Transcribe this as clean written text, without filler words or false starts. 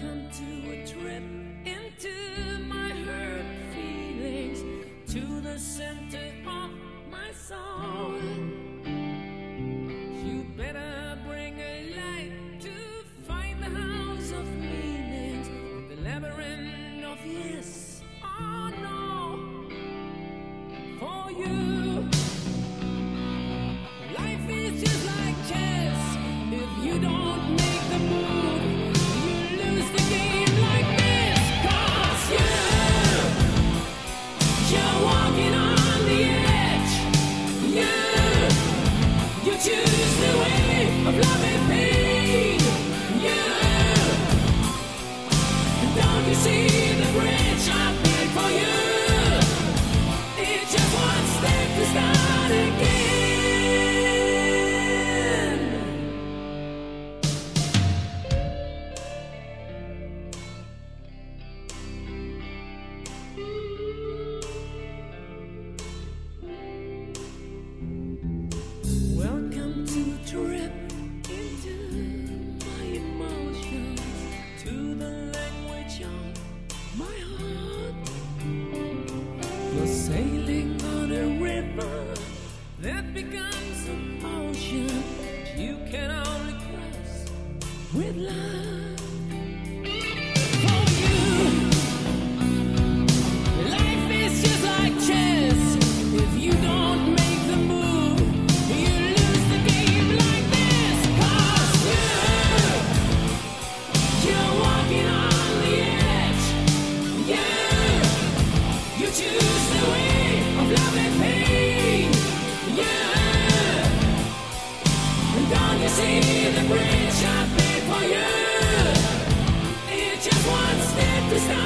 Welcome to a trip into my hurt feelings, to the center of my soul. You better bring a light to find the house of meanings, the labyrinth of yes or no. For you, life is just like chess. If you don't make the move, you lose the game like this. 'Cause you're walking on the edge. You choose the way of love and pain. Don't you see the bridge I built for you? It's just one step to start again. Welcome to a trip into my emotions, to the language of my heart. You're sailing on a river that becomes an ocean you can only cross with love. For you, life is just like chess. If you don't make the move, you lose the game like this. 'Cause you're walking on the edge. You choose the way of love and pain. Don't you see the bridge I paid for you? It's just one step to start.